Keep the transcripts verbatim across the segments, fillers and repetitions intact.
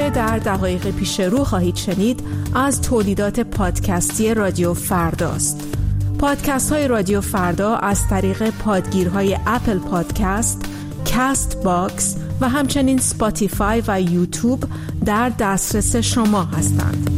آنچه در دقایق پیش رو خواهید شنید از تولیدات پادکستی رادیو فرداست. پادکست های رادیو فردا از طریق پادگیرهای اپل پادکست، کست باکس و همچنین سپاتیفای و یوتیوب در دسترس شما هستند.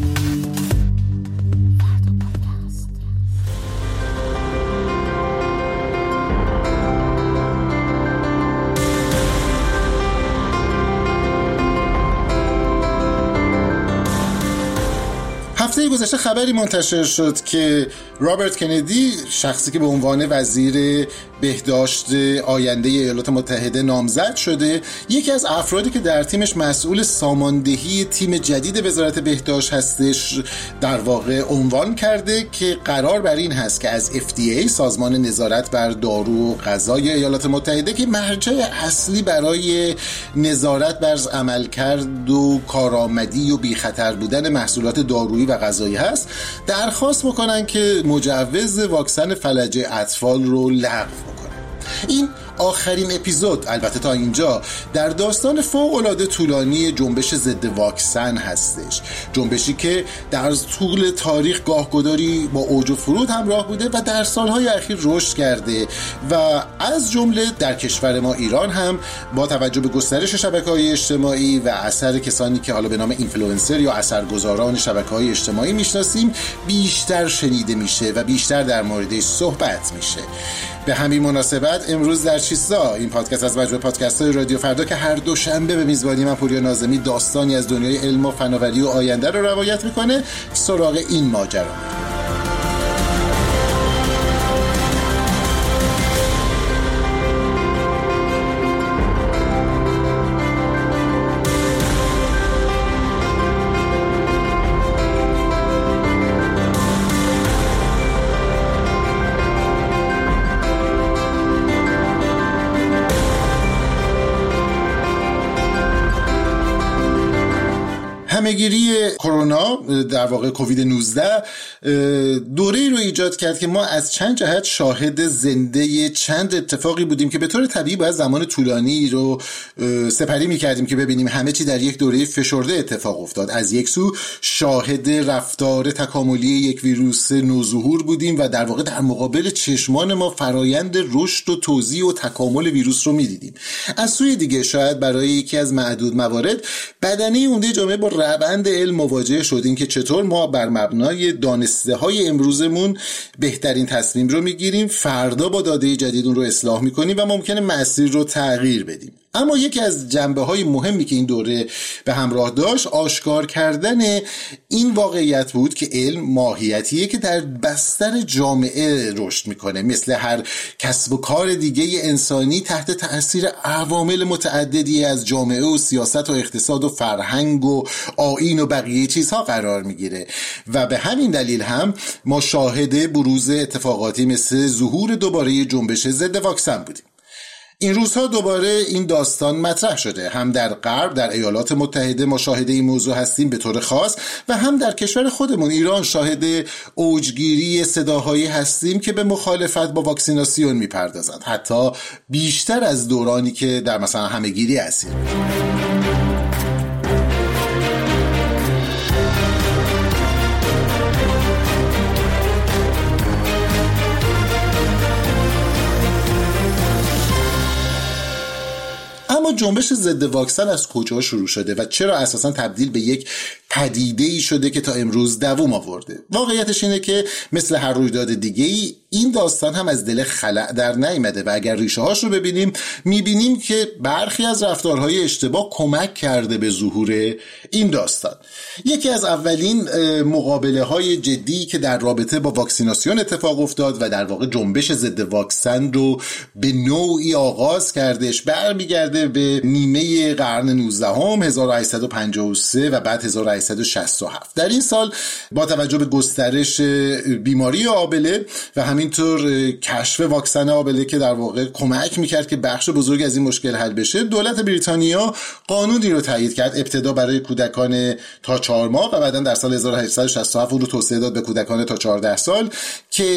هفته گذشته خبری منتشر شد که رابرت کندی، شخصی که به عنوان وزیر بهداشت آینده ایالات متحده نامزد شده، یکی از افرادی که در تیمش مسئول ساماندهی تیم جدید وزارت بهداشت هستش، در واقع عنوان کرده که قرار بر این هست که از اف دی ای، سازمان نظارت بر دارو و غذای ایالات متحده که مرجع اصلی برای نظارت بر عملکرد و کارآمدی و بی خطر بودن محصولات دارویی و غذایی هست، درخواست بکنن که مجوز واکسن فلج اطفال رو لغو بکنن. این آخرین اپیزود البته تا اینجا در داستان فوق‌العاده طولانی جنبش ضد واکسن هستش، جنبشی که در طول تاریخ گاهگداری با اوج و فرود همراه بوده و در سالهای اخیر رشد کرده و از جمله در کشور ما ایران هم با توجه به گسترش شبکه‌های اجتماعی و اثر کسانی که حالا به نام اینفلوئنسر یا اثرگذاران شبکه‌های اجتماعی میشناسیم بیشتر شنیده میشه و بیشتر در موردش صحبت میشه. به همین مناسبت امروز در چیستا، این پادکست از مجموعه پادکست‌های رادیو فردا که هر دوشنبه به میزبانی من پوریا ناظمی داستانی از دنیای علم و فناوری و آینده رو روایت میکنه، سراغ این ماجرا میره. همه‌گیری کرونا، در واقع کووید نوزده، دوره‌ای رو ایجاد کرد که ما از چند جهت شاهد زنده چند اتفاقی بودیم که به طور طبیعی باید زمان طولانی رو سپری می‌کردیم که ببینیم همه چی در یک دوره فشرده اتفاق افتاد. از یک سو شاهد رفتار تکاملی یک ویروس نوظهور بودیم و در واقع در مقابل چشمان ما فرایند رشد و توزیع و تکامل ویروس رو می‌دیدیم. از سوی دیگه شاید برای یکی از معدود موارد بدنه عمده جامعه با روند علم مواجه شدیم که چطور ما بر مبنای دانسته های امروزمون بهترین تصمیم رو میگیریم، فردا با داده جدید اون رو اصلاح میکنیم و ممکنه مسیر رو تغییر بدیم. اما یکی از جنبه‌های مهمی که این دوره به همراه داشت آشکار کردن این واقعیت بود که علم ماهیتیه که در بستر جامعه رشد میکنه، مثل هر کسب و کار دیگه انسانی تحت تأثیر عوامل متعددی از جامعه و سیاست و اقتصاد و فرهنگ و آیین و بقیه چیزها قرار میگیره و به همین دلیل هم ما شاهد بروز اتفاقاتی مثل ظهور دوباره جنبش ضد واکسن بودیم. این روزها دوباره این داستان مطرح شده، هم در غرب، در ایالات متحده ما شاهد این موضوع هستیم به طور خاص و هم در کشور خودمون ایران شاهد اوجگیری صداهایی هستیم که به مخالفت با واکسیناسیون میپردازند، حتی بیشتر از دورانی که در مثلا همه‌گیری اسیر. اما جنبش ضد واکسن از کجا شروع شده و چرا اساساً تبدیل به یک پدیده‌ای شده که تا امروز دوام آورده؟ واقعیتش اینه که مثل هر رویداد دیگه‌ای این داستان هم از دل خلأ در نیامده و اگر ریشه هاش رو ببینیم میبینیم که برخی از رفتارهای اشتباه کمک کرده به ظهور این داستان. یکی از اولین مقابله های جدی که در رابطه با واکسیناسیون اتفاق افتاد و در واقع جنبش ضد واکسن رو به نوعی آغاز کردش برمیگرده به نیمه قرن نوزدهم، هزار و هشتصد و پنجاه و سه و بعد هزار و هشتصد و شصت و هفت. در این سال با توجه به گسترش بیماری آبله و همینطور کشف واکسن آبله که در واقع کمک میکرد که بخش بزرگ از این مشکل حل بشه، دولت بریتانیا قانونی رو تایید کرد، ابتدا برای کودکان تا چهار ماه و بعدا در سال هزار و هشتصد و شصت و هفت اون رو توسعه داد به کودکان تا چهارده سال، که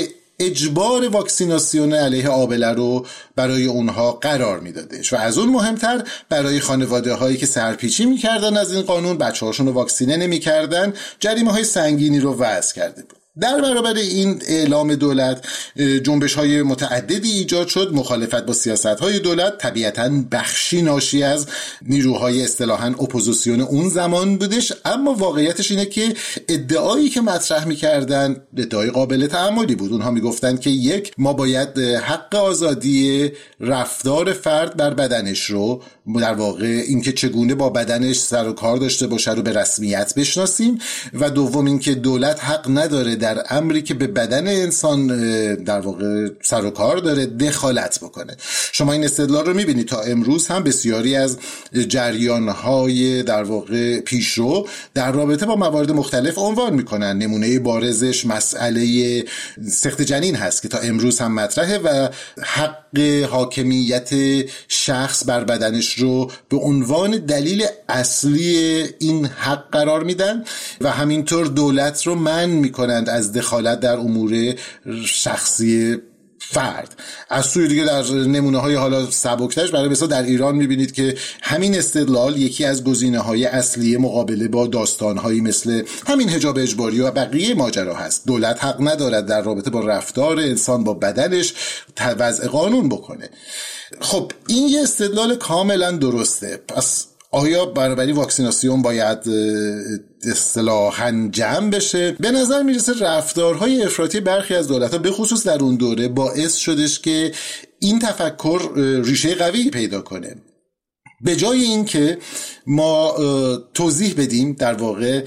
اجبار واکسیناسیون علیه آبله رو برای اونها قرار میدادش و از اون مهمتر برای خانواده هایی که سرپیچی میکردن از این قانون، بچه هاشون رو واکسینه نمیکردن، جریمه های سنگینی رو وضع کرده بود. در برابر این اعلام دولت جنبش های متعددی ایجاد شد. مخالفت با سیاست های دولت طبیعتاً بخشی ناشی از نیروهای اصطلاحاً اپوزیسیون اون زمان بودش، اما واقعیتش اینه که ادعایی که مطرح میکردن ادعای قابل تأملی بود. اونها میگفتن که یک، ما باید حق آزادی رفتار فرد بر بدنش رو، در واقع اینکه چگونه با بدنش سر و کار داشته باشه رو به رسمیت بشناسیم، و دوم اینکه دولت حق نداره در امری که به بدن انسان در واقع سر و کار داره دخالت بکنه. شما این استدلال رو میبینید تا امروز هم بسیاری از جریان‌های در واقع پیشرو در رابطه با موارد مختلف عنوان میکنن. نمونه بارزش مسئله سقط جنین هست که تا امروز هم مطرحه و حق حاکمیت شخص بر بدنش رو به عنوان دلیل اصلی این حق قرار میدن و همینطور دولت رو منع میکنند از دخالت در امور شخصی فرد. از سوی دیگه در نمونه های حالا سبکترش برای مثال در ایران میبینید که همین استدلال یکی از گزینه های اصلی مقابله با داستان هایی مثل همین حجاب اجباری و بقیه ماجرا هست. دولت حق ندارد در رابطه با رفتار انسان با بدنش وضع قانون بکنه. خب این یه استدلال کاملا درسته. پس آیا برابری واکسیناسیون باید اصطلاحاً جمع بشه؟ به نظر میرسه رفتارهای افراطی برخی از دولت‌ها به خصوص در اون دوره باعث شدش که این تفکر ریشه قوی پیدا کنه. به جای این که ما توضیح بدیم در واقع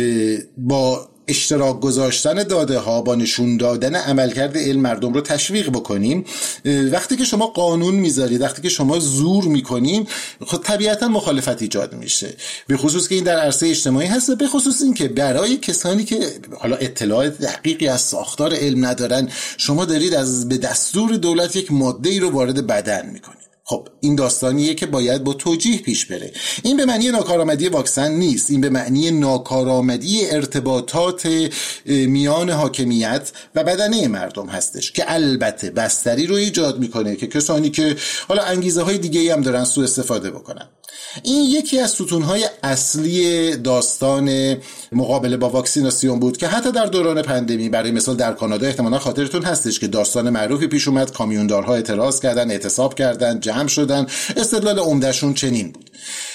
با اشتراک گذاشتن داده ها، با نشون دادن عملکرد علم مردم رو تشویق بکنیم، وقتی که شما قانون میذارید، وقتی که شما زور میکنیم، خب طبیعتا مخالفت ایجاد میشه، به خصوص که این در عرصه اجتماعی هست، به خصوص این که برای کسانی که حالا اطلاع دقیقی از ساختار علم ندارن شما دارید از به دستور دولت یک ماده‌ای رو وارد بدن میکنید. خب این داستانیه که باید با توجیه پیش بره. این به معنی ناکارآمدی واکسن نیست، این به معنی ناکارآمدی ارتباطات میان حاکمیت و بدنه مردم هستش که البته بستری رو ایجاد میکنه که کسانی که حالا انگیزه های دیگه هم دارن سوء استفاده بکنن. این یکی از ستونهای اصلی داستان مقابله با واکسیناسیون بود که حتی در دوران پندمی، برای مثال در کانادا احتمالاً خاطرتون هستش که داستان معروفی پیش اومد، کامیوندارها اعتراض کردن، اعتصاب کردن، جمع شدن، استدلال عمدهشون چنین بود.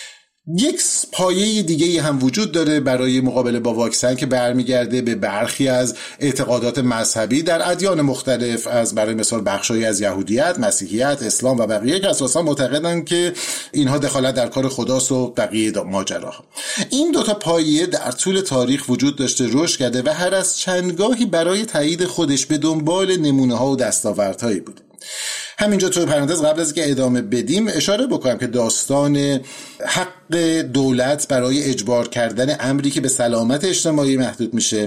یک پایه دیگه هم وجود داره برای مقابله با واکسن که برمیگرده به برخی از اعتقادات مذهبی در ادیان مختلف، از برای مثال بخشایی از یهودیت، مسیحیت، اسلام و بقیه که اساسا معتقدن که اینها دخالت در کار خداست و بقیه ماجراها. این دوتا پایه در طول تاریخ وجود داشته، رشد کرده و هر از چندگاهی برای تایید خودش به دنبال نمونه ها و دستاوردهایی بود. همینجا تو پرانتز قبل از که ادامه بدیم اشاره بکنم که داستان حق دولت برای اجبار کردن امری که به سلامت اجتماعی محدود میشه،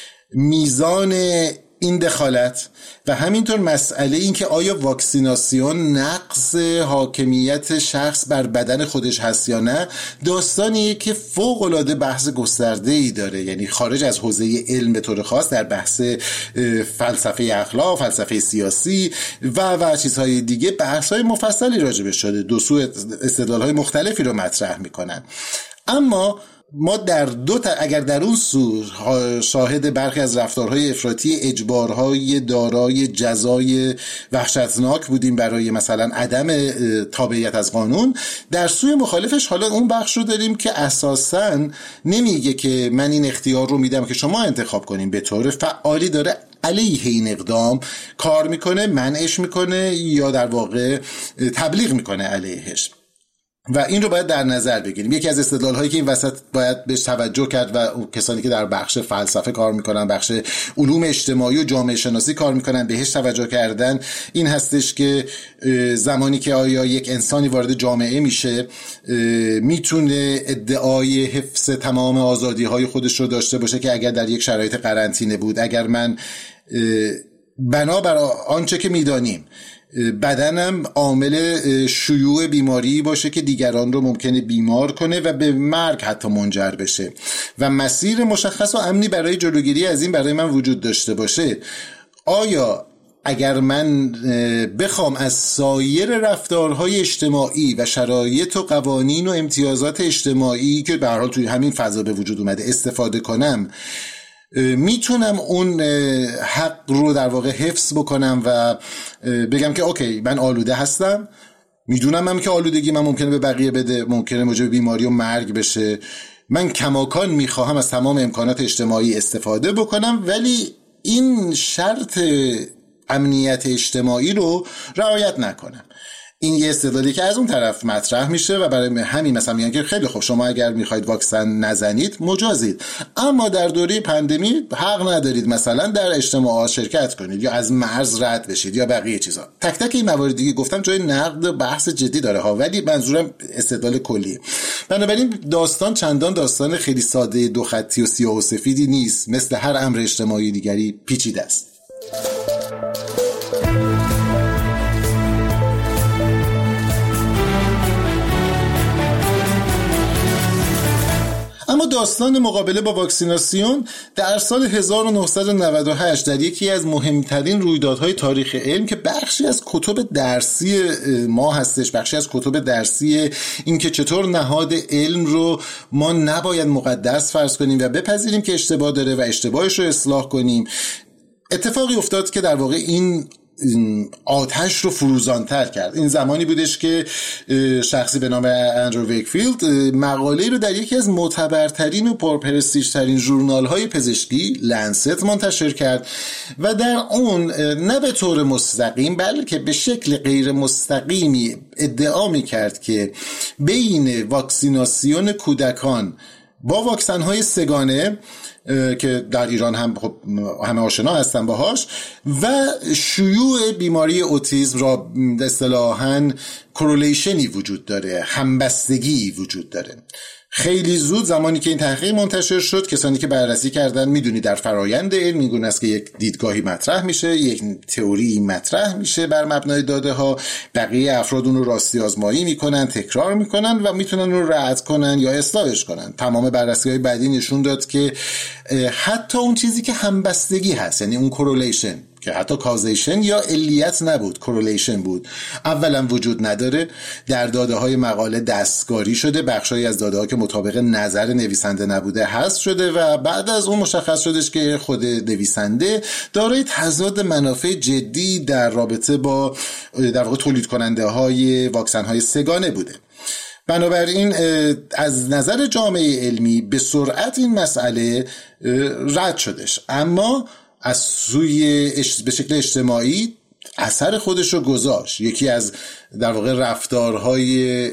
میزان این دخالت و همینطور مسئله این که آیا واکسیناسیون نقض حاکمیت شخص بر بدن خودش هست یا نه، داستانیه که فوق‌العاده بحث گسترده‌ای داره، یعنی خارج از حوزه علم به طور خاص در بحث فلسفه اخلاق، فلسفه سیاسی و و چیزهای دیگه بحث‌های مفصلی راجبش شده، دو سو استدلال‌های مختلفی رو مطرح می‌کنن. اما ما در دو تا اگر در اون سو شاهد برخی از رفتارهای افراطی، اجبارهای دارای جزای وحشتناک بودیم برای مثلا عدم تابعیت از قانون، در سوی مخالفش حالا اون بخش رو داریم که اساساً نمیگه که من این اختیار رو میدم که شما انتخاب کنیم، به طور فعالی داره علیه این اقدام کار میکنه، منعش میکنه یا در واقع تبلیغ میکنه علیهش و این رو باید در نظر بگیریم. یکی از استدلال‌هایی که این وسط باید بهش توجه کرد و کسانی که در بخش فلسفه کار میکنن، بخش علوم اجتماعی و جامعه شناسی کار میکنن بهش توجه کردن این هستش که زمانی که آیا یک انسانی وارد جامعه میشه میتونه ادعای حفظ تمام آزادی‌های خودش رو داشته باشه که اگر در یک شرایط قرنطینه بود، اگر من بنابر آنچه که میدانیم بدنم عامل شیوع بیماری باشه که دیگران رو ممکنه بیمار کنه و به مرگ حتی منجر بشه و مسیر مشخص و امنی برای جلوگیری از این برای من وجود داشته باشه، آیا اگر من بخوام از سایر رفتارهای اجتماعی و شرایط و قوانین و امتیازات اجتماعی که به هر حال توی همین فضا به وجود اومده استفاده کنم، میتونم اون حق رو در واقع حفظ بکنم و بگم که اوکی من آلوده هستم، میدونم هم که آلودگی من ممکنه به بقیه بده، ممکنه موجب بیماری و مرگ بشه، من کماکان میخواهم از تمام امکانات اجتماعی استفاده بکنم، ولی این شرط امنیت اجتماعی رو رعایت نکنم. این یه استدلالی که از اون طرف مطرح میشه و برای همین مثلا میگن که خیلی خوب شما اگر میخواید واکسن نزنید مجازید، اما در دوره پندمی حق ندارید مثلا در اجتماعات شرکت کنید یا از مرز رد بشید یا بقیه چیزا. تک تک این مواردی که گفتم جای نقد و بحث جدی داره ها، ولی منظورم استدلال کلیه. بنابراین داستان چندان داستان خیلی ساده دو خطی و سیاه و سفیدی نیست، مثل هر امر اجتماعی دیگری پیچیده است. اما داستان مقابله با واکسیناسیون در سال هزار و نهصد و نود و هشت در یکی از مهمترین رویدادهای تاریخ علم که بخشی از کتب درسی ما هستش، بخشی از کتب درسی این که چطور نهاد علم رو ما نباید مقدس فرض کنیم و بپذیریم که اشتباه داره و اشتباهش رو اصلاح کنیم، اتفاقی افتاد که در واقع این آتش رو فروزانتر کرد. این زمانی بودش که شخصی به نام اندرو ویکفیلد مقاله‌ای رو در یکی از معتبرترین و پرپرستیژترین ژورنال‌های پزشکی لنست منتشر کرد و در اون نه به طور مستقیم بلکه به شکل غیر مستقیمی ادعا می‌کرد که بین واکسیناسیون کودکان با واکسن‌های سگانه که در ایران هم خب همه آشنا هستن باهاش و شیوع بیماری اوتیسم را اصطلاحاً کورلیشنی وجود داره، همبستگی وجود داره. خیلی زود زمانی که این تحقیق منتشر شد، کسانی که بررسی کردن میدونی در فرایند علم میگن است که یک دیدگاهی مطرح میشه، یک تئوری مطرح میشه بر مبنای داده ها، بقیه افراد اون رو راستی آزمایی میکنن، تکرار میکنن و میتونن اون رو رد کنن یا اصلاحش کنن. تمام بررسی‌های بعدی نشون داد که حتی اون چیزی که همبستگی هست، یعنی اون کورلیشن که حتی کازیشن یا علیت نبود، کورلیشن بود، اولا وجود نداره. در داده های مقاله دستکاری شده، بخشایی از داده ها که مطابق نظر نویسنده نبوده حذف شده و بعد از اون مشخص شدش که خود نویسنده دارای تضاد منافع جدی در رابطه با در واقع تولید کننده های واکسن های سگانه بوده. بنابراین از نظر جامعه علمی به سرعت این مسئله رد شدش، اما از سوی به شکل اجتماعی اثر خودش رو گذاشت. یکی از در واقع رفتارهای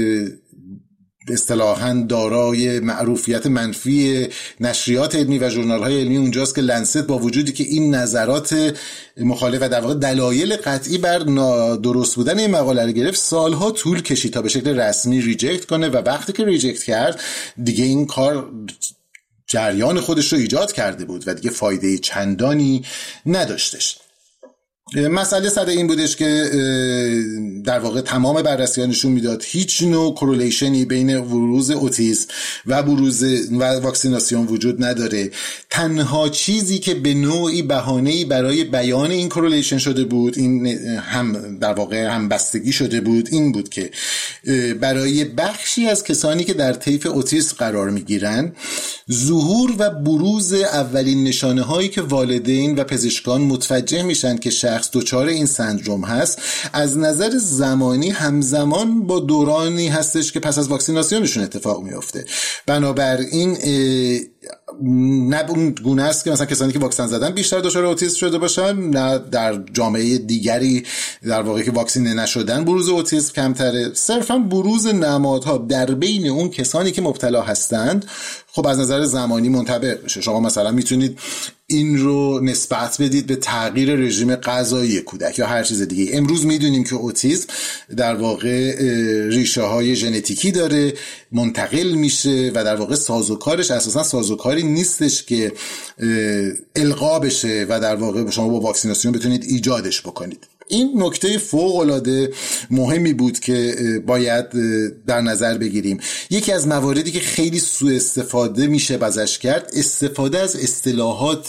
اصطلاحاً دارای معروفیت منفی نشریات علمی و ژورنال‌های علمی اونجاست که لنست با وجودی که این نظرات مخالف و در واقع دلایل قطعی بر درست بودن این مقاله رو گرفت، سالها طول کشید تا به شکل رسمی ریجکت کنه و وقتی که ریجکت کرد دیگه این کار جریان خودش رو ایجاد کرده بود و دیگه فایده چندانی نداشتش. مسئله سر این بودش که در واقع تمام بررسی‌ها نشون میداد هیچ نوع کورلیشنی بین بروز اوتیسم و بروز و واکسیناسیون وجود نداره. تنها چیزی که به نوعی بهانه‌ای برای بیان این کورلیشن شده بود، این هم در واقع هم بستگی شده بود، این بود که برای بخشی از کسانی که در طیف اوتیسم قرار میگیرن ظهور و بروز اولین نشانه هایی که والدین و پزشکان متوجه میشن که شخص دچار این سندروم هست از نظر زمانی همزمان با دورانی هستش که پس از واکسیناسیونشون اتفاق میفته. بنابراین نه اون گونه است که مثلا کسانی که واکسن زدن بیشتر دچار اوتیسم شده باشن، نه در جامعه دیگری در واقع که واکسینه نشدن بروز اوتیسم کمتره. صرفا بروز نمادها در بین اون کسانی که مبتلا هستند خب از نظر زمانی منطبق بشه. شما مثلا میتونید این رو نسبت بدید به تغییر رژیم غذایی کودک یا هر چیز دیگه. امروز میدونیم که اوتیسم در واقع ریشه های ژنتیکی داره، منتقل میشه و در واقع سازوکارش اساسا سازوکاری نیستش که القا بشه و در واقع شما با واکسیناسیون بتونید ایجادش بکنید. این نکته فوق‌العاده مهمی بود که باید در نظر بگیریم. یکی از مواردی که خیلی سوء استفاده میشه ازش کرد، استفاده از اصطلاحات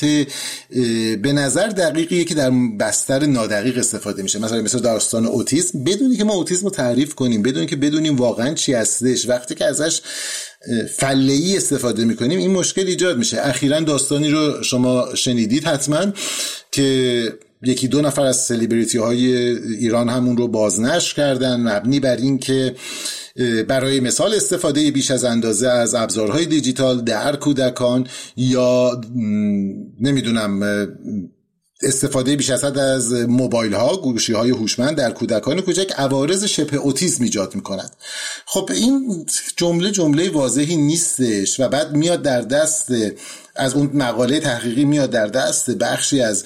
به نظر دقیقیه که در بستر نادقیق استفاده میشه. مثلا مثلا داستان اوتیسم، بدونی که ما اوتیسم رو تعریف کنیم، بدونی که بدونیم واقعا چی هستش، وقتی که ازش فله‌ای استفاده میکنیم این مشکل ایجاد میشه. اخیراً داستانی رو شما شنیدید حتما که یکی دو نفر از سلیبریتی های ایران همون رو بازنشر کردن مبنی بر این که برای مثال استفاده بیش از اندازه از ابزارهای دیجیتال در کودکان یا نمیدونم استفاده بیش از حد از موبایل ها، گوشی های هوشمند در کودکان کوچک عوارض شبه اوتیسم ایجاد میکنند. خب این جمله جمله واضحی نیستش و بعد میاد در دست از اون مقاله تحقیقی میاد در دست بخشی از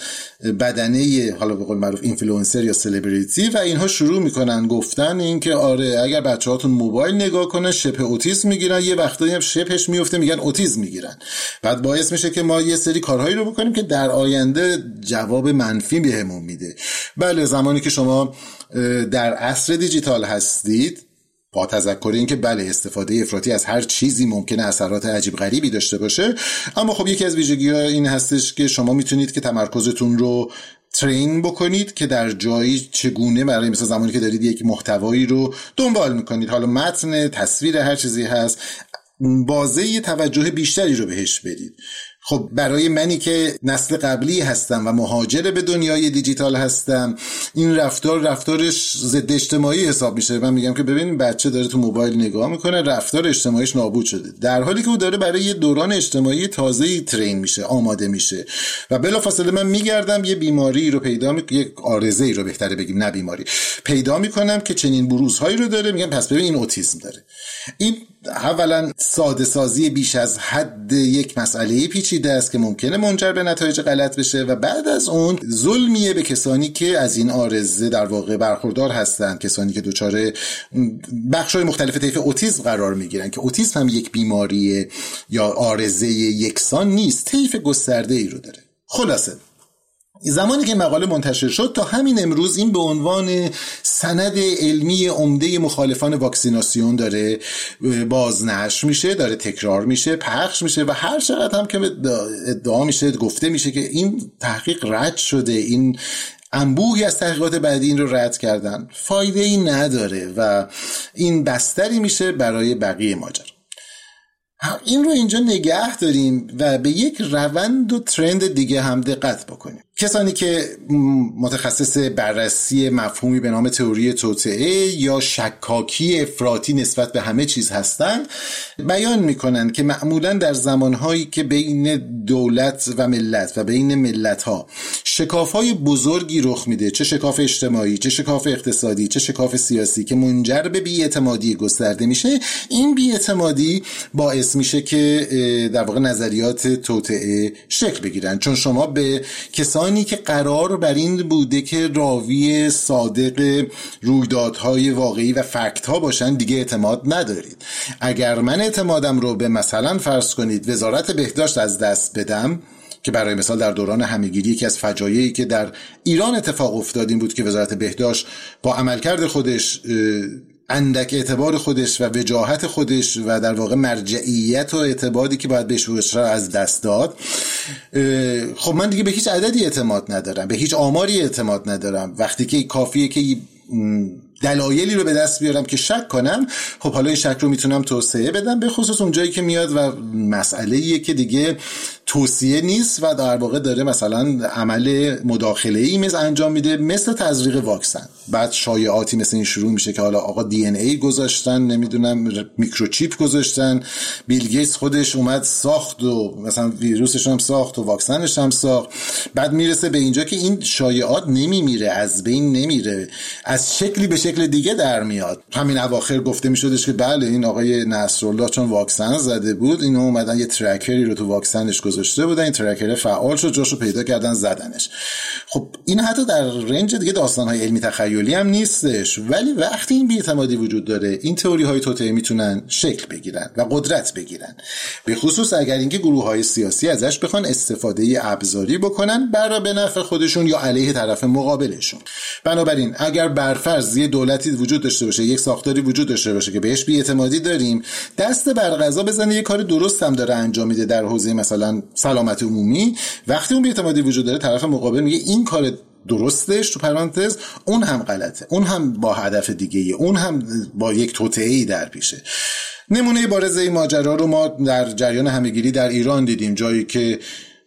بدنه حالا به قول معروف اینفلوئنسر یا سلبریتی و اینها شروع میکنن گفتن این که آره اگر بچه‌هاتون موبایل نگاه کنن شبه اوتیسم میگیرن، یه وقتایی هم شبهش میفته میگن اوتیسم میگیرن. بعد باعث میشه که ما یه سری کارهایی رو بکنیم که در آینده جواب منفی بهمون میده. بله زمانی که شما در عصر دیجیتال هستید با تذکر این که بله استفاده افراطی از هر چیزی ممکنه اثرات عجیب غریبی داشته باشه، اما خب یکی از ویژگی‌ها این هستش که شما میتونید که تمرکزتون رو ترین بکنید که در جایی چگونه برای مثلا زمانی که دارید یک محتوایی رو دنبال میکنید، حالا متن، تصویر، هر چیزی هست، بازه توجه بیشتری رو بهش بدید. خب برای منی که نسل قبلی هستم و مهاجر به دنیای دیجیتال هستم این رفتار رفتارش ضد اجتماعی حساب میشه. من میگم که ببین بچه داره تو موبایل نگاه میکنه، رفتار اجتماعیش نابود شده، در حالی که او داره برای یه دوران اجتماعی تازه‌ای ترین میشه، آماده میشه و بلافاصله من میگردم یه بیماری رو پیدا میکنم، یک عارضه‌ای رو بهتره بگیم نه بیماری پیدا میکنم که چنین بروزهایی رو داره، میگم پس ببین این اوتیسم داره. این اولا ساده سازی بیش از حد یک مسئله پیچیده است که ممکنه منجر به نتایج غلط بشه و بعد از اون ظلمیه به کسانی که از این عارضه در واقع برخوردار هستند، کسانی که دچار بخش‌های مختلف طیف اوتیسم قرار میگیرن که اوتیسم هم یک بیماری یا عارضه یکسان نیست، طیف گسترده‌ای رو داره. خلاصه زمانی که مقاله منتشر شد تا همین امروز این به عنوان سند علمی عمده مخالفان واکسیناسیون داره بازنشر میشه، داره تکرار میشه، پخش میشه و هر چقدر هم که ادعا میشه گفته میشه که این تحقیق رد شده، این انبوهی از تحقیقات بعدی این رو رد کردن، فایده ای نداره و این بستری میشه برای بقیه ماجرا. این رو اینجا نگه داریم و به یک روند و ترند دیگه هم دقت بکنیم. کسانی که متخصص بررسی مفهومی به نام تئوری توطئه یا شکاکی افراطی نسبت به همه چیز هستند بیان میکنن که معمولا در زمانهایی که بین دولت و ملت و بین ملت‌ها شکاف‌های بزرگی رخ میده، چه شکاف اجتماعی، چه شکاف اقتصادی، چه شکاف سیاسی که منجر به بی‌اعتمادی گسترده میشه، این بی‌اعتمادی باعث میشه که در واقع نظریات توطئه شکل بگیرن، چون شما به کسانی که قرار بر این بوده که راوی صادق رویدادهای واقعی و فکت ها باشن دیگه اعتماد ندارید. اگر من اعتمادم رو به مثلا فرض کنید وزارت بهداشت از دست بدم، که برای مثال در دوران همه‌گیری یکی از فجایعی که در ایران اتفاق افتاد این بود که وزارت بهداشت با عملکرد خودش اندک اعتبار خودش و وجاهت خودش و در واقع مرجعیت و اعتباری که باید بهش باشه از دست داد. خب من دیگه به هیچ عددی اعتماد ندارم، به هیچ آماری اعتماد ندارم. وقتی که کافیه که دلایلی رو به دست بیارم که شک کنم، خب حالا این شک رو میتونم توسعه بدم، به خصوص اون جایی که میاد و مسئله‌ایه که دیگه توصیه نیست و در واقع داره مثلا عمل مداخله‌ای مثل انجام میده، مثل تزریق واکسن. بعد شایعاتی مثل این شروع میشه که حالا آقا دی ان ای گذاشتن، نمیدونم میکروچیپ گذاشتن، بیل گیتس خودش اومد ساخت و مثلا ویروسش هم ساخت و واکسنش هم ساخت. بعد میرسه به اینجا که این شایعات نمیمیره، از بین نمیره، از شکلی به شکل دیگه در میاد. همین اواخر گفته میشدش که بله این آقای نصرالله چون واکسن زده بود، اینا اومدن یه ترکری رو تو واکسنش گذاشته بودن، این ترکر فعال شد، جاشو پیدا کردن زدنش. خب این حتی در رنج دیگه داستان‌های علمی تخیلی هم نیستش، ولی وقتی این بی‌اعتمادی وجود داره این تئوری‌های توطئه میتونن شکل بگیرن و قدرت بگیرن، به خصوص اگر اینکه گروه‌های سیاسی ازش بخوان استفاده ابزاری بکنن برای به نفع خودشون یا علیه طرف مقابلشون. بنابراین اگر برفرض یه دولتی وجود داشته باشه، یک ساختاری وجود داشته باشه که بهش بی‌اعتمادی داریم، دست بر قضا بزنه یه کار درست هم داره انجام میده در حوزه مثلا سلامت عمومی، وقتی اون بی‌اعتمادی وجود داره طرف مقابل میگه این کار درستش تو پرانتز اون هم غلطه، اون هم با هدف دیگه‌ای، اون هم با یک توطئه‌ای در پیشه. نمونه بارز این ماجرا رو ما در جریان همه‌گیری در ایران دیدیم، جایی که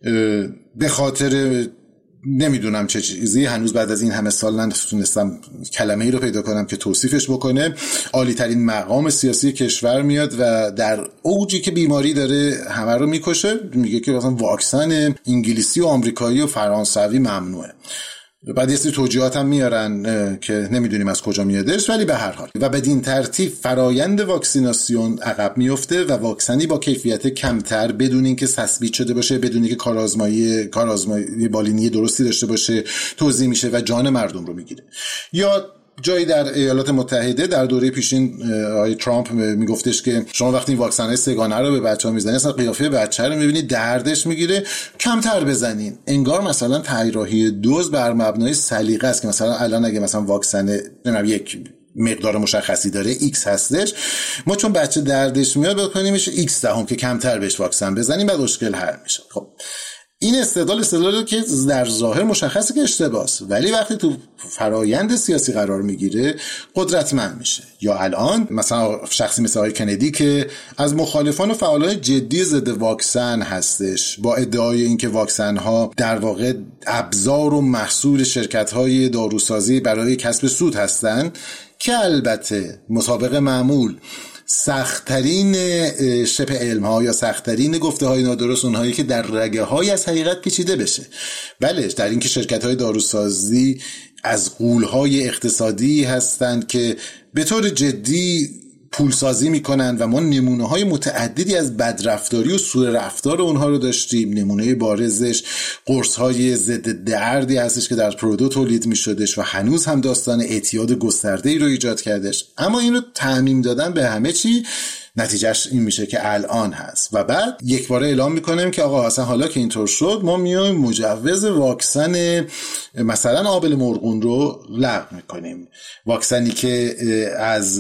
به خاطر نمیدونم چه چیزی هنوز بعد از این همه سال نتونستم کلمه‌ای رو پیدا کنم که توصیفش بکنه، عالی ترین مقام سیاسی کشور میاد و در اوجی که بیماری داره همه رو میکشه میگه که مثلا واکسن انگلیسی و آمریکایی و فرانسوی ممنوعه. بعد یه سری توجیهات هم میارن که نمیدونیم از کجا میادش، ولی به هر حال و بدین ترتیب فرایند واکسیناسیون عقب میفته و واکسنی با کیفیت کمتر بدون اینکه تثبیت شده باشه، بدون اینکه کارآزمایی کارآزمایی بالینی درستی داشته باشه توزیع میشه و جان مردم رو میگیره. یا جایی در ایالات متحده در دوره پیشین آقای ترامپ میگفتش که شما وقتی واکسن سگانه رو به بچه‌ها میزنید اصلا قیافه بچه رو میبینید دردش میگیره، کمتر بزنین. انگار مثلا طراحی دوز بر مبنای سلیقه است که مثلا الان اگه مثلا واکسن یک مقدار مشخصی داره ایکس هستش، ما چون بچه دردش میاد بکنیمش ایکس دهم که کمتر بهش واکسن بزنیم بعد مشکل حل میشه. خب این استدلال استدلالی که در ظاهر مشخصه که اشتباهه، ولی وقتی تو فرایند سیاسی قرار میگیره قدرتمند میشه. یا الان مثلا شخصی مثل آقای کندی که از مخالفان و فعالان جدی ضد واکسن هستش با ادعای اینکه واکسن ها در واقع ابزار و محصول شرکت های داروسازی برای کسب سود هستن، که البته مطابق معمول سخت‌ترین شبه علم ها یا سخت‌ترین گفته های نادرست اونهایی که در رگه های از حقیقت پیچیده بشه. بله، در این که شرکت های داروسازی از غول های اقتصادی هستند که به طور جدی پولسازی میکنن و ما نمونه های متعددی از بدرفتاری و سوء رفتار اونها رو داشتیم. نمونه بارزش قرص های ضد دردی هستش که در پرودو تولید میشدش و هنوز هم داستان اعتیاد گسترده‌ای رو ایجاد کردش. اما این رو تعمیم دادن به همه چی نتیجهش این میشه که الان هست و بعد یک باره اعلام میکنیم که آقا اصلا حالا که اینطور شد ما میایم مجوز واکسن مثلا آبل مرغون رو لغو میکنیم. واکسنی که از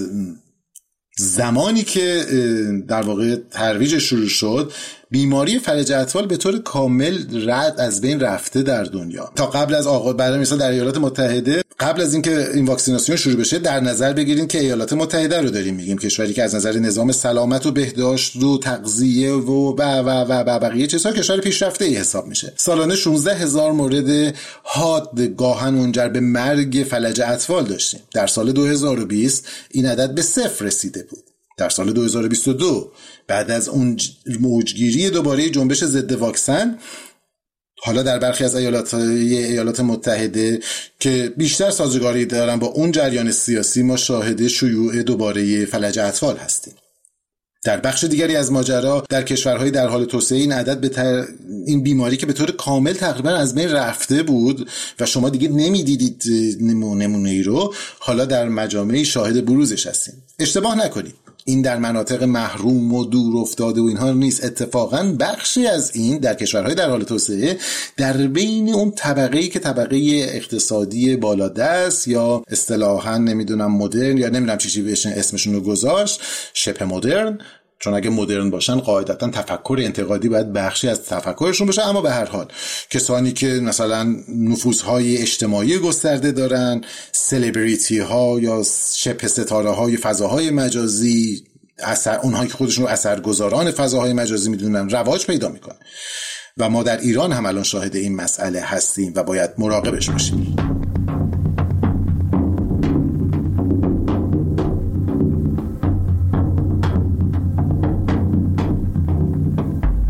زمانی که در واقع ترویجش شروع شد بیماری فلج اطفال به طور کامل رد از بین رفته در دنیا. تا قبل از آغاز برای مثلا در ایالات متحده قبل از اینکه این واکسیناسیون شروع بشه در نظر بگیریم که ایالات متحده رو داریم میگیم، کشوری که از نظر نظام سلامت و بهداشت و تغذیه و و و و بقیه چیزها کشور پیشرفته ای حساب میشه. سالانه شانزده هزار مورد حاد گاهن منجر به مرگ فلج اطفال داشتیم. در سال دو هزار و بیست این عدد به صفر رسیده بود. در سال دو هزار و بیست و دو بعد از اون موجگیری دوباره جنبش ضد واکسن، حالا در برخی از ایالات ایالات متحده که بیشتر سازگاری دارن با اون جریان سیاسی، ما شاهد شیوع دوباره فلج اطفال هستیم. در بخش دیگری از ماجرا در کشورهای در حال توسعه این عدد به تر... این بیماری که به طور کامل تقریبا از بین رفته بود و شما دیگه نمیدیدید نمونه ای رو، حالا در مجامع شاهد بروزش هستیم. اشتباه نکنید، این در مناطق محروم و دور افتاده و اینها نیست. اتفاقا بخشی از این در کشورهای در حال توسعه در بین اون طبقه‌ای که طبقه اقتصادی بالادست یا اصطلاحاً نمیدونم مدرن یا نمیدونم چی چی بهش اسمشون رو گذاشت، شبه مدرن، چون اگه مدرن باشن قاعدتا تفکر انتقادی باید بخشی از تفکرشون باشه، اما به هر حال کسانی که مثلا نفوذهای اجتماعی گسترده دارن، سلبریتی ها یا شبه ستاره های فضاهای مجازی، اثر اونهایی که خودشون رو اثرگذاران فضاهای مجازی میدونن، رواج پیدا میکنن و ما در ایران هم الان شاهد این مسئله هستیم و باید مراقبش باشیم.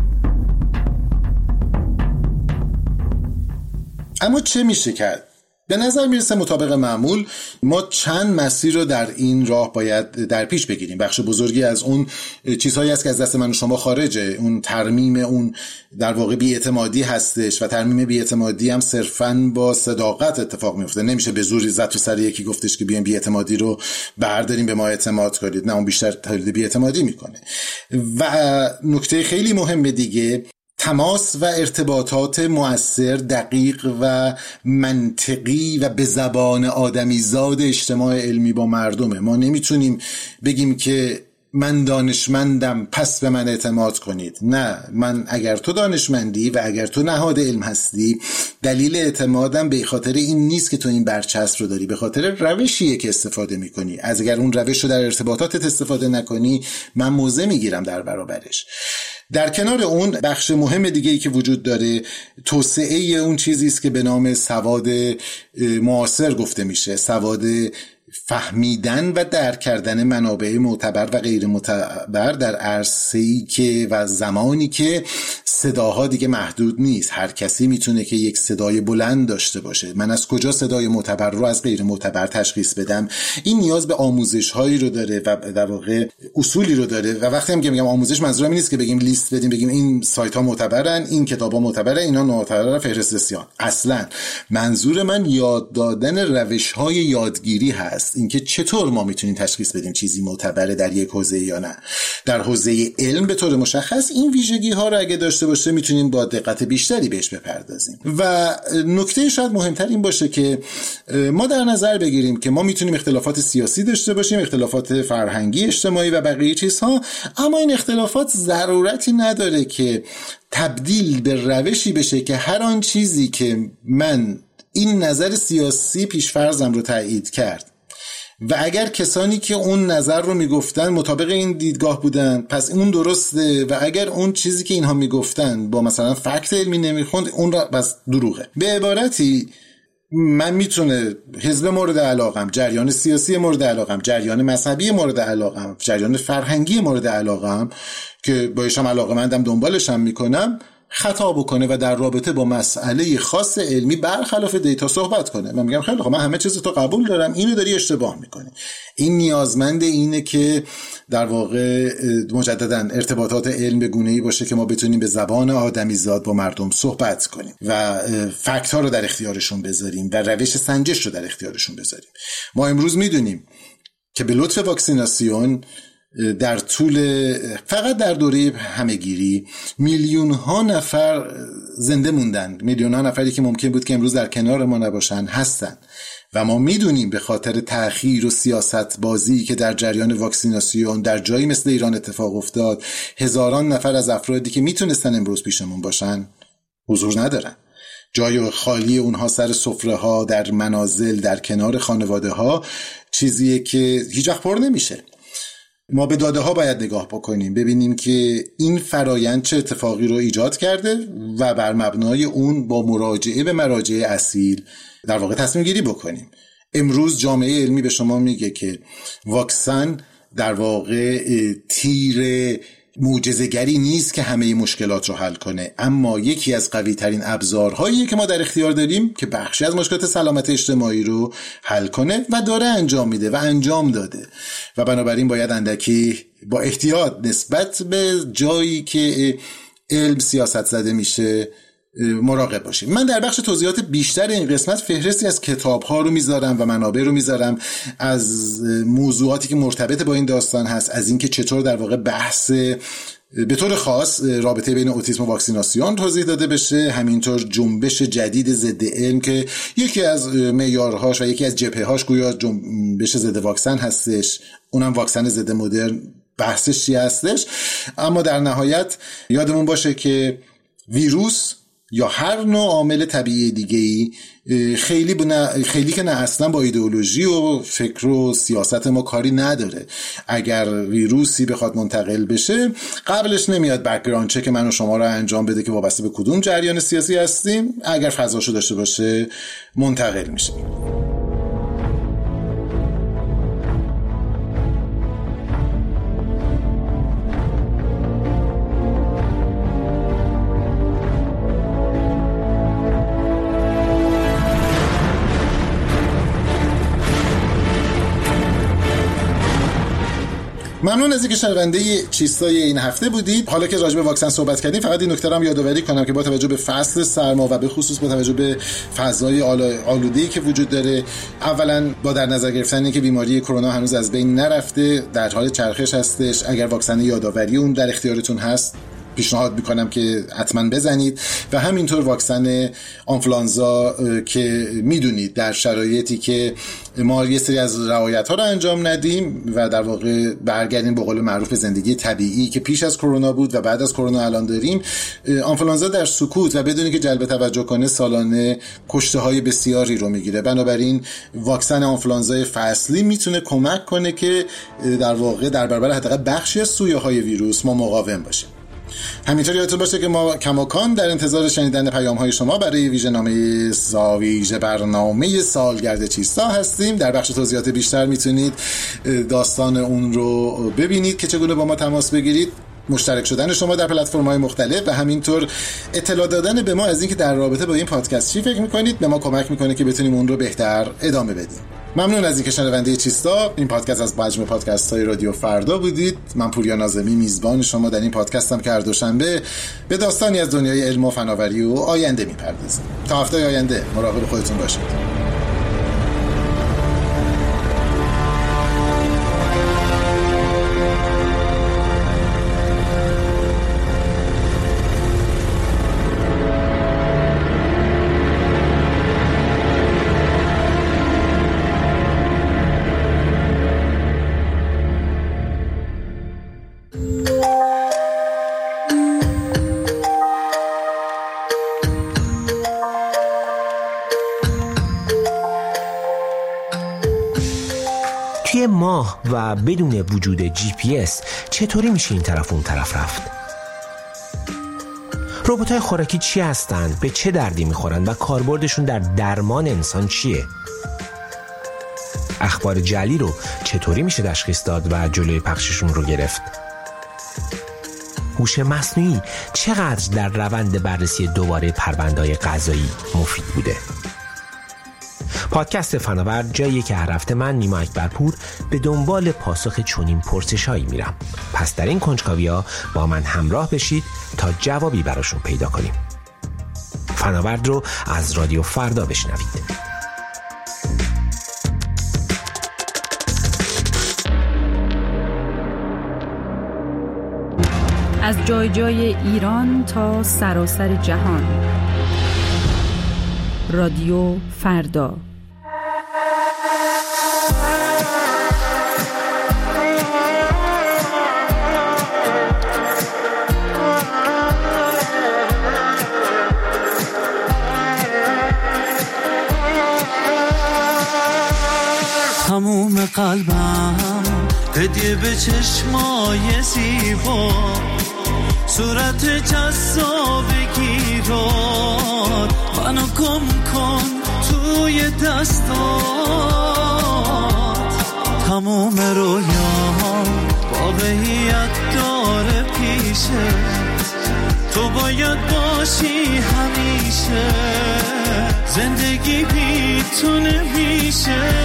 اما چه میشه کرد؟ به نظر میرسه مطابق معمول ما چند مسیر رو در این راه باید در پیش بگیریم. بخش بزرگی از اون چیزهایی است که از دست من و شما خارجه. اون ترمیم اون در واقع بی‌اعتمادی هستش و ترمیم بی‌اعتمادی هم صرفاً با صداقت اتفاق میفته. نمیشه به زوری زد تو سر یکی گفتش که بیایم بی‌اعتمادی رو برداریم به ما اعتماد کنید. نه، اون بیشتر تولید بی‌اعتمادی میکنه. و نکته خیلی مهم دیگه، تماس و ارتباطات مؤثر، دقیق و منطقی و به زبان آدمیزاد اجتماع علمی با مردمه. ما نمیتونیم بگیم که من دانشمندم پس به من اعتماد کنید. نه، من اگر تو دانشمندی و اگر تو نهاد علم هستی، دلیل اعتمادم به خاطر این نیست که تو این برچسب رو داری، به خاطر روشیه که استفاده میکنی. از اگر اون روش رو در ارتباطاتت استفاده نکنی، من موضع میگیرم در برابرش. در کنار اون بخش مهم دیگه‌ای که وجود داره توسعه اون چیزی است که به نام سواد معاصر گفته میشه، سواد فهمیدن و درک کردن منابع معتبر و غیر معتبر در عرصه‌ای که و زمانی که صداها دیگه محدود نیست. هر کسی میتونه که یک صدای بلند داشته باشه. من از کجا صدای معتبر رو از غیر معتبر تشخیص بدم؟ این نیاز به آموزش هایی رو داره و در واقع اصولی رو داره. و وقتی هم که میگم آموزش، منظورم این نیست که بگیم لیست بدیم بگیم این سایت ها معتبرن، این کتاب ها معتبرن، اینا معتبرن، فهرستسیان. اصلا منظور من یاد دادن روش های یادگیری هست. اینکه چطور ما میتونیم تشخیص بدیم چیزی معتبره در یک حوزه یا نه. در حوزه علم به طور مشخص این ویژگی ها رو اگه داشته باشه میتونیم با دقت بیشتری بهش بپردازیم. و نکته شاید مهمتر این باشه که ما در نظر بگیریم که ما میتونیم اختلافات سیاسی داشته باشیم، اختلافات فرهنگی، اجتماعی و بقیه چیزها، اما این اختلافات ضرورتی نداره که تبدیل به روشی بشه که هر آن چیزی که من این نظر سیاسی پیشفرضم رو تایید کرد و اگر کسانی که اون نظر رو میگفتن مطابق این دیدگاه بودن پس اون درسته، و اگر اون چیزی که اینها میگفتن با مثلا فکت علمی نمیخوند اون را بس دروغه. به عبارتی من میتونه حزب مورد علاقم، جریان سیاسی مورد علاقم، جریان مذهبی مورد علاقم، جریان فرهنگی مورد علاقم که بایشم علاقمندم دنبالشم میکنم خطا بکنه و در رابطه با مسئله خاص علمی برخلاف دیتا صحبت کنه. من میگم خیلی خب، من همه چیز تو قبول دارم، اینو داری اشتباه میکنی. این نیازمند اینه که در واقع مجددا ارتباطات علم به گونه‌ای باشه که ما بتونیم به زبان آدمیزاد با مردم صحبت کنیم و فکت ها رو در اختیارشون بذاریم و روش سنجش رو در اختیارشون بذاریم. ما امروز میدونیم که به لطف واکسیناسیون در طول فقط در دوره همهگیری میلیون ها نفر زنده موندن، میلیون ها نفری که ممکن بود که امروز در کنار ما نباشن هستن. و ما میدونیم به خاطر تأخیر و سیاست بازی که در جریان واکسیناسیون در جایی مثل ایران اتفاق افتاد، هزاران نفر از افرادی که میتونستن امروز پیشمون باشن حضور ندارن. جای خالی اونها سر سفره ها، در منازل، در کنار خانواده ها، چیزیه که هیچ وقت پر نمیشه. ما به داده ها باید نگاه بکنیم، ببینیم که این فرایند چه اتفاقی رو ایجاد کرده و بر مبنای اون با مراجعه به مراجع اصیل در واقع تصمیم گیری بکنیم. امروز جامعه علمی به شما میگه که واکسن در واقع تیر معجزه‌گری نیست که همه مشکلات رو حل کنه، اما یکی از قوی ترین ابزارهاییه که ما در اختیار داریم که بخشی از مشکلات سلامت اجتماعی رو حل کنه و داره انجام میده و انجام داده. و بنابراین باید اندکی با احتیاط نسبت به جایی که علم سیاست زده میشه مراقب باشیم. من در بخش توضیحات بیشتر این قسمت فهرستی از کتاب‌ها رو میذارم و منابع رو میذارم از موضوعاتی که مرتبط با این داستان هست، از اینکه چطور در واقع بحث به طور خاص رابطه بین اوتیسم و واکسیناسیون توضیح داده بشه، همینطور جنبش جدید ضد علم که یکی از معیارهاش و یکی از جبهه‌هاش گویا جنبش ضد واکسن هستش، اونم واکسن ضد مدرن بحثش چی هستش. اما در نهایت یادمون باشه که ویروس یا هر نوع عامل طبیعی دیگه‌ای خیلی بنا... خیلی که نه اصلا با ایدئولوژی و فکر و سیاست ما کاری نداره. اگر ویروسی بخواد منتقل بشه قبلش نمیاد بک‌گراند چک من و شما رو انجام بده که وابسته به کدوم جریان سیاسی هستیم، اگر فضاشو داشته باشه منتقل میشه. ممنون از اینکه شنونده چیستای این هفته بودید. حالا که راجع به واکسن صحبت کردیم، فقط این نکته رو هم یادآوری کنم که با توجه به فصل سرما و به خصوص با توجه به فضای آلوده‌ای که وجود داره، اولا با در نظر گرفتن اینکه بیماری کرونا هنوز از بین نرفته، در حال چرخش هستش. اگر واکسن یادآوری اون در اختیارتون هست، پیشنهاد میکنم که حتما بزنید. و همینطور واکسن آنفولانزا که میدونید در شرایطی که ما یه سری از رعایت ها رو انجام ندیم و در واقع برگردیم به قول معروف زندگی طبیعی که پیش از کرونا بود و بعد از کرونا الان داریم، آنفولانزا در سکوت و بدونی که جلب توجه کنه سالانه کشته های بسیاری رو میگیره. بنابراین واکسن آنفولانزای فصلی میتونه کمک کنه که در واقع در برابر حداقل بخشی از سویه های ویروس ما مقاوم باشیم. همینطور یادتون باشه که ما کماکان در انتظار شنیدن پیام‌های شما برای ویژه‌نامه ساویژه برنامه سالگرد چیستا هستیم. در بخش توضیحات بیشتر میتونید داستان اون رو ببینید که چگونه با ما تماس بگیرید، مشترک شدن شما در پلتفرم‌های مختلف و همینطور اطلاع دادن به ما از اینکه در رابطه با این پادکست چی فکر می‌کنید به ما کمک می‌کنه که بتونیم اون رو بهتر ادامه بدیم. ممنون از اینکه شنونده چیستا، این پادکست از مجموعه پادکست‌های رادیو فردا بودید. من پوریا ناظمی میزبان شما در این پادکستم که هر دوشنبه به داستانی از دنیای علم و فناوری و آینده می‌پردازیم. تا هفته آینده مراقب خودتون باشید. توی ماه و بدون وجود جی پی اس چطوری میشه این طرف اون طرف رفت؟ ربات‌های خوراکی چی هستن؟ به چه دردی میخورن و کاربردشون در درمان انسان چیه؟ اخبار جعلی رو چطوری میشه تشخیص داد و جلوی پخششون رو گرفت؟ هوش مصنوعی چقدر در روند بررسی دوباره پرونده‌های قضایی مفید بوده؟ پادکست فناورد جاییه که هر هفته من نیما اکبرپور به دنبال پاسخ چنین پرسشایی میرم. پس در این کنجکاوی‌ها با من همراه بشید تا جوابی براشون پیدا کنیم. فناورد رو از رادیو فردا بشنوید. از جای جای ایران تا سراسر جهان، رادیو فردا. تموم قلبم هدیه به چشمای زیبا، صورت جذاب بگیراد، منو گم کن توی دستات. تموم رویام واقعیت داره پیشه، تو باید باشی همیشه، زندگی بی تو نمیشه.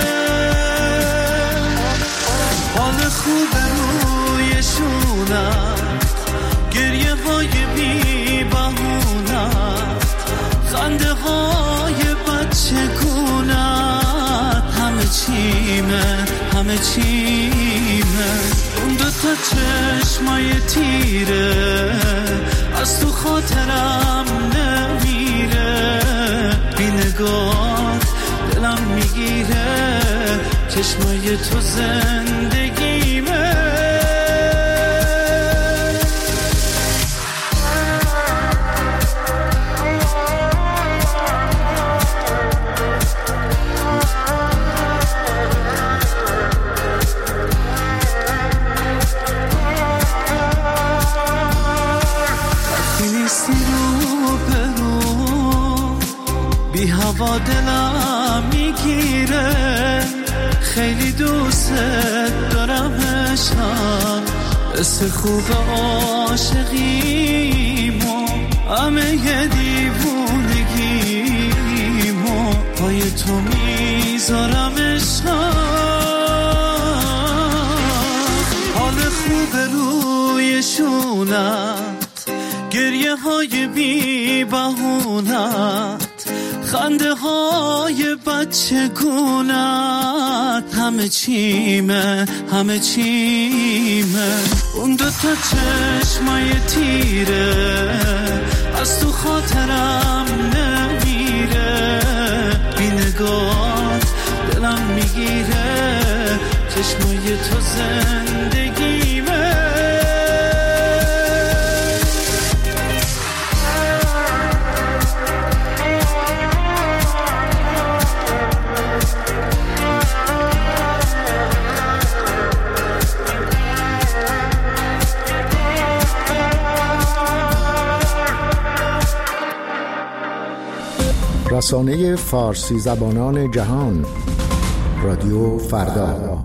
حال خوب روی شونت، گریه های بی بهونت، خنده های بچه گونت، همه چیمه همه چیمه. اون دوتا چشمای تیره از تو خاطرم نمیره، بی نگات دلم میگیره، چشمای تو زندگیمه. بی هوا دلم میگیره، خیلی دوست دارم عشقم، حس خوب عاشقیمو، همه یه دیوونگیمو پای تو میذارم عشقم. نشونت، گریه های بی بهونت، خنده های بچه گونت، همه چیمه همه چیمه. اون دو تا چشمای تیره از تو خاطرم نمیره، بی نگات دلم میگیره، چشمای تو زندگیمه. رسانه فارسی زبانان جهان، رادیو فردا.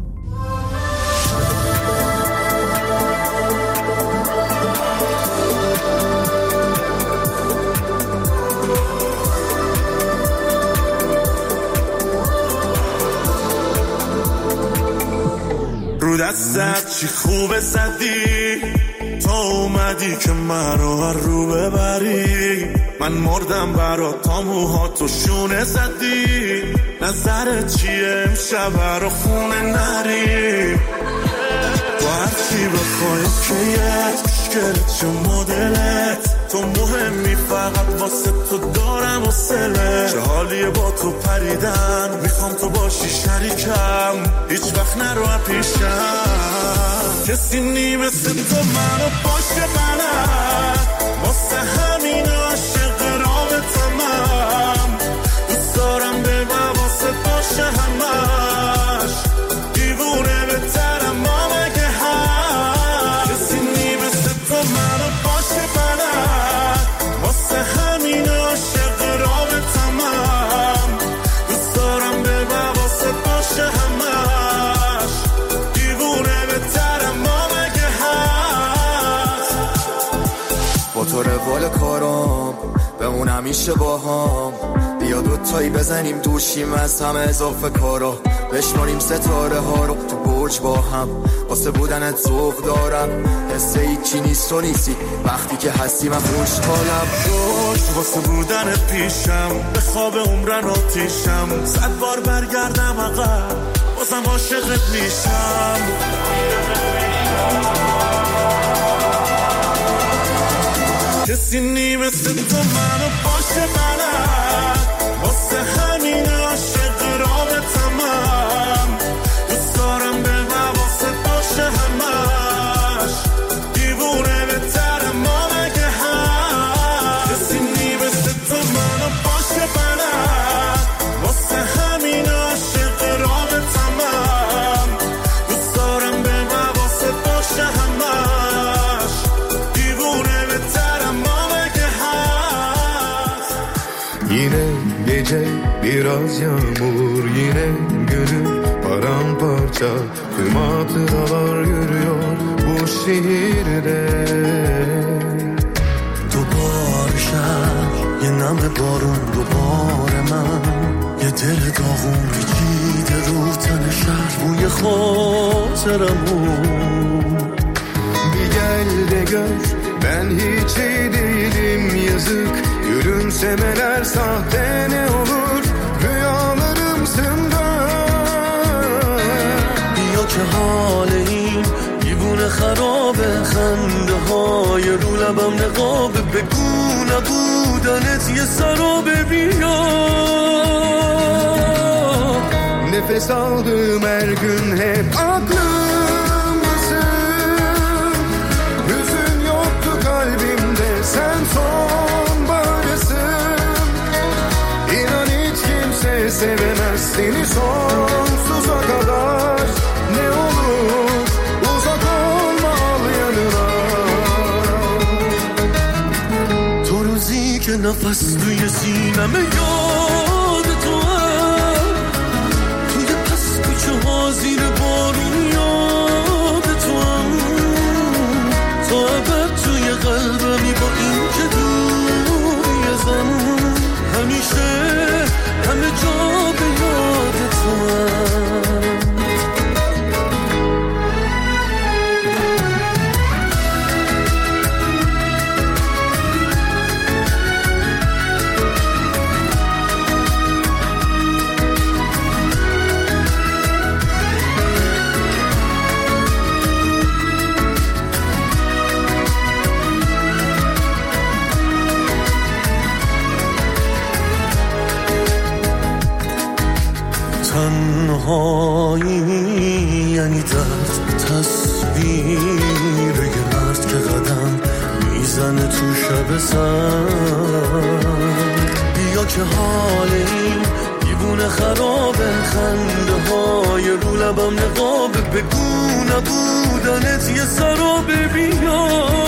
رو دستت چی خوبه زدی، تا اومدی که من رو رو ببری. من مردم برات، تا موهاتو شونه زدی. نظرت چیه امشب رو خونه نری؟ تو هرچی بخوای کیت مشکلت چه مدلت، تو مهمی فقط واسه تو دارم و سله. چه حالیه با تو پریدن، میخوام تو باشی شریکم، هیچ وقت نرو پیشم. کسی نی مثل تو منو باشه بلد، واسه همین عاشق رابطمم. دوست دارم به واسه باشه همش، دیوونه بهترم ما مگه هم. کسی نی مثل تو منو باشه بلد، واسه همین عاشق رابطمم. دوست دارم به واسه باشه همش، دیوونه بهترم ما مگه هم. با تو روال کارام بمون همیشه با هم، بیا دوتایی بزنیم دوشیم از همه اضافه کارا. بشماریم ستاره ها رو تو برج با هم، واسه بودنت ذوق دارم، حس هیچی نیست و نیستی وقتی که هستی. من خوشحالم خوش واسه بودنت پیشم، به خواب عمرن آتیشم. صد بار برگردم عقب بازم عاشقت میشم. کسی نی مثل تو منو باشه بلد، واسه همین عاشق رابطمم. دوست دارم به واسه باشه همش، دیوونه بهترم ما مگه هم. کسی نی مثل تو منو باشه بلد، واسه همین عاشق رابطمم. دوست دارم به واسه باشه همش، دیوونه بهترم ما مگه هم. Yine gece biraz yağmur, yine gönül paramparça. Tüm hatıralar yürüyor bu şehirde. دوباره شب یه نم بارون، دوباره من یه دل داغون پیچیده رو تن شهر، بوی خاطرمون. Bir gel de gör ben hiç iyi değilim yazık. Gülümsemeler sahte ne olur, rüyalarımsın da. بیا که حال این دیوونه خرابه، خنده های رو لبم نقابه. بگو نبودنت یه سرابه. بیا Nefes aldığım her gün hep aklımdasın. Hüzün yoktu kalbimde, sen sonbaharısın. İnan hiç kimse sevemez seni sonsuza kadar. Ne olur uzak olma, al yanına. تو روزی که نفس توی سینمه یاد تو هم، توی پس کوچه ها زیر بارون یاد تو هم. تا ابد توی قلبمی با این که دوری ازم، همیشه همه جا به یاد تو هم. تنهایی یعنی درد، تصویر یه مرد که قدم میزنه تو شب سرد. بیا که حال این دیوونه خرابه، خنده های رو لبم نقابه، بگو نبودنت یه سرابه. بیا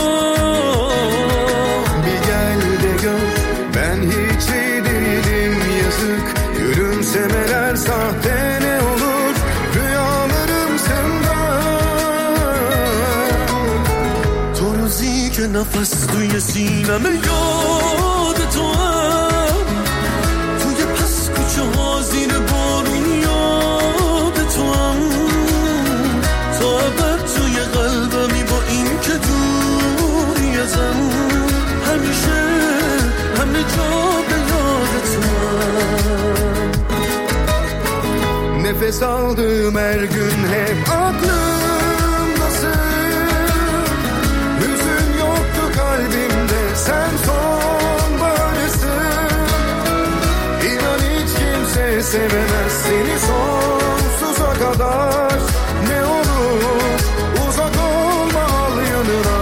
gel de gör ben hiç iyi değilim yazık. Gülümsemeler sahte ne olur rüyalarımsında. تو روزی که نفس توی سینمه یاد تو هم، توی پس کوچه ها زیر بارون یاد تو هم، تا ابد توی قلبمی با این که دوری ازم، همیشه همه جا به یاد تو هم. Nefes aldığım her gün hep aklımdasın. Hüzün yoktu kalbimde, sen sonbaharsın. İnan hiç kimse sevemez seni sonsuza kadar. Ne olur uzak olma, al yanına.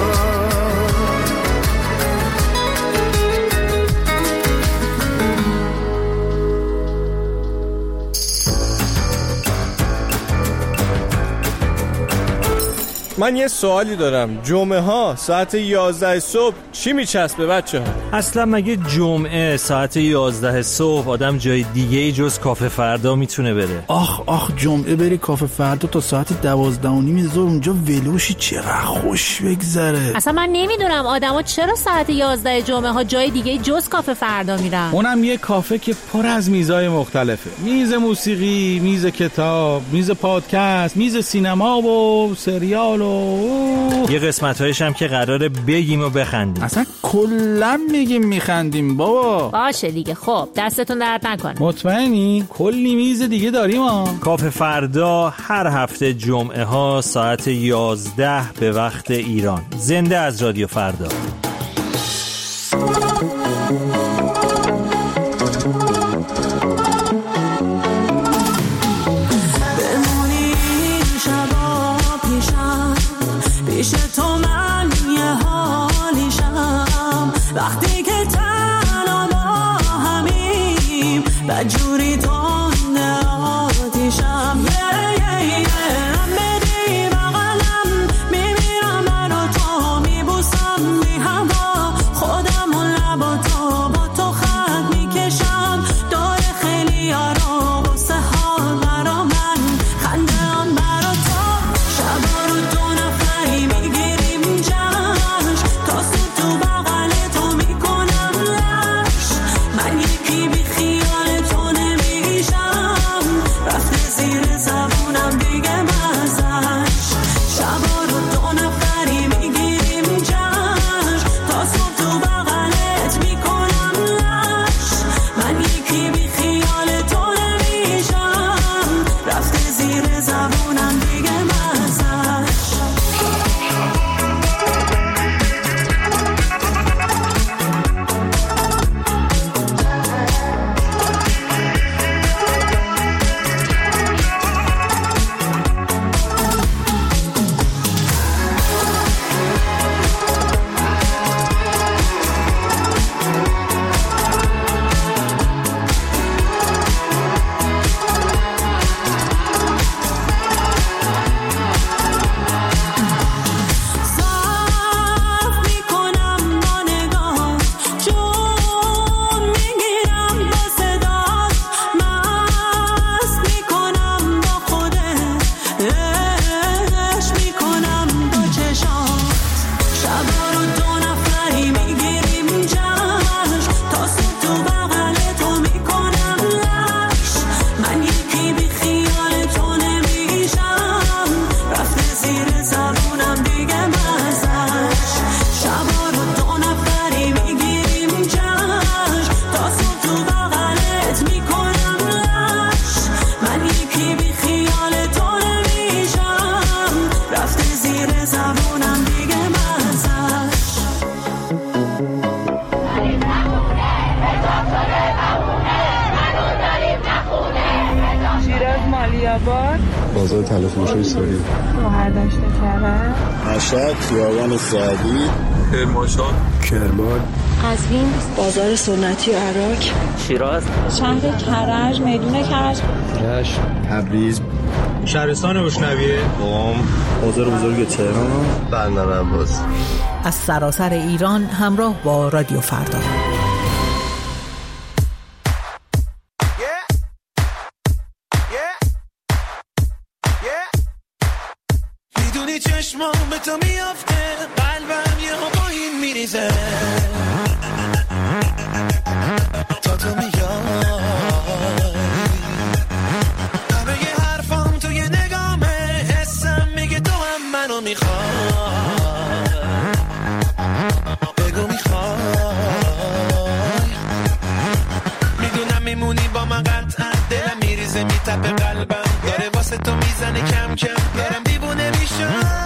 من یه سوالی دارم، جمعه ها ساعت یازده صبح چی میچسبه بچه ها؟ اصلا مگه جمعه ساعت یازده صبح آدم جای دیگه ای جز کافه فردا میتونه بره؟ آخ آخ جمعه بری کافه فردا تا ساعت دوازده و نیم ظهر اونجا ولوشی، چقدر خوش بگذره. اصلا من نمیدونم آدما چرا ساعت یازده جمعه ها جای دیگه جز کافه فردا میرن. اونم یه کافه که پر از میزای مختلفه، میز موسیقی، میز کتاب، میز پادکست، میز سینما و سریال و یه قسمت‌هایش هم که قراره بگیم و بخندیم. اصلا کلا میگیم میخندیم بابا. باشه دیگه، خب دستتون درد نکنه. مطمئنی؟ کلی میز دیگه داریم ها. کافه فردا هر هفته جمعه ها ساعت یازده به وقت ایران، زنده از رادیو فردا. پیش تو من یه حالیشم، وقتی که تنها با همیم بجوری تنده آتیشم. هم بدی بغلم میمیرم، من و تو میبوسم بی هوا خودم و لبا تو با تو خط میکشم. داره خیلی یارو بسه حال برا من، خنده آن برا تو. شبا رو دو نفری میگیریم جشن، تا صبح تو بغل تو میکنم لش. من یکی بی خیال تو نمیشم. آباد، بازار طلا فروشی سوری، شهرداشت کرج، مشهد، خیابان سعدی، کرمانشاه، کرمان، قزوین، بازار سنتی عراق، شیراز، شهر کرج، میدون کرج، رشت، تبریز، شهرستان روشنویه، قم، بازار بزرگ تهران، بندر عباس. از سراسر ایران همراه با رادیو فردا. میدونی چشمام به تو میافته، قلبم یه ها با این میریزه، تا تو میای همه یه حرفام توی نگامه، حسم میگه تو هم منو میخوای، بگو میخوای، میدونم میمونی با من قطعا، دلم میریزه میتپه قلبم داره واسه تو میزنه کم کم، دارم دیوونه میشم.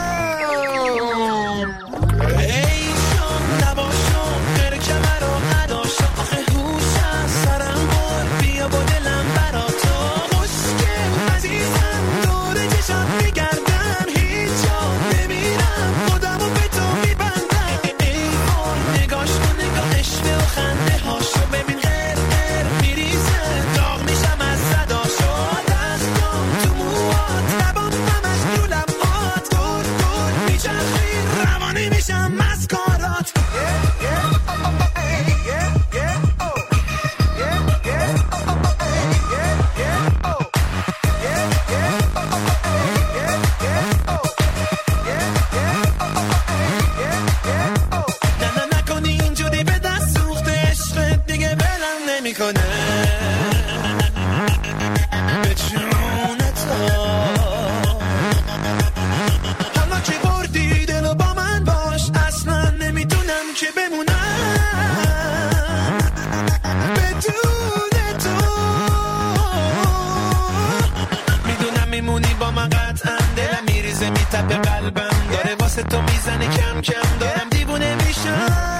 ای شام نباشم غیر کمر و عداشم، آخه هوش از سرم بر بیا با دلم برا تو، خوشگل عزیزم دور چشم میگردم، هیچ جا نمیرم خودمو به تو میبندم. ای وای نگاش کن نگاهش و خنده هاشو ببین، غیر غیر میریزه داغ میشم از صداشو، دستم تو موات لبام همش رو لبات، دور دور میچرخی روانی میشم مسکارات. نه نه نکنی اینجوری به دست سوخته، عشقت دیگه بلم نمیکنه به جون تو، حالا که بردی دلو با من باش، اصلا نمیتونم که بمونم بدون تو، میدونم میمونی با من قطعا، دلم میریزه میتپه قلبم داره واسه تو میزنه کم کم، دارم دیوونه میشم.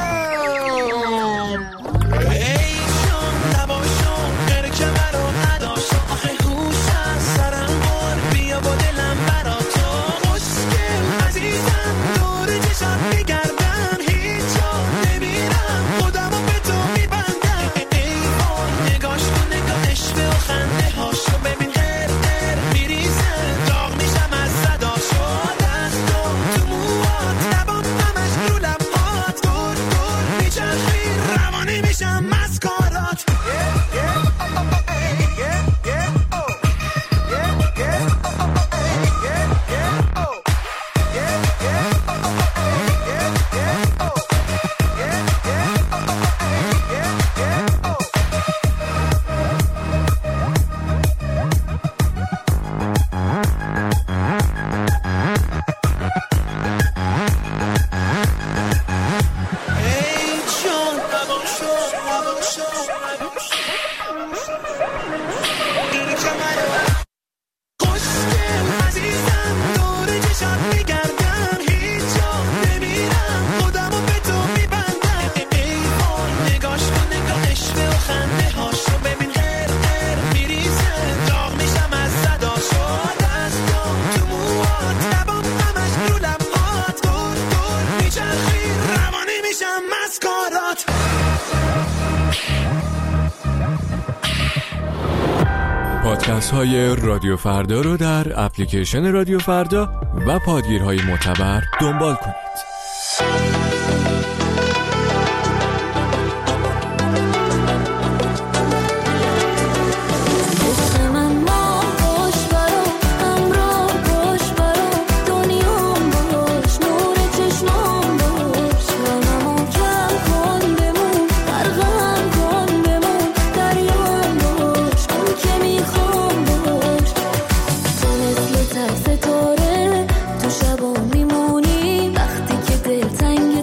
ای شام نباشم غیر کمر و عداشم، آخه هوش از سرم بر بیا با دلم برا تو، خوشگل عزیزم دور چشم میگردم، هیچ جا نمیرم خودمو به تو میبندم. ای وای نگاش کن نگاهش و خنده هاشو ببین، غیر غیر میریزه داغ میشم از صداشو، دستم تو موات لبام همش رو لبات، دور دور میچرخی روانی میشم مسکارات. ای جان نباشم نباشم غیر کمر، خوشگل عزیزم دور چشم میگردم، هیچ جا نمیرم خودمو به تو میبندم. ای وای نگاش کن نگاهش و خنده هاشو ببین، غیر غیر میریزه داغ میشم از صداشو، دستم تو موات لبام همش رو لبات، دور دور میچرخی روانی میشم مسکارات. پادکست های رادیو فردا رو در اپلیکیشن رادیو فردا و پادگیرهای معتبر دنبال کنید. ستاره تو شبا میمونی وقتی که دل تنگ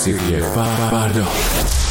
موسیقی فردا.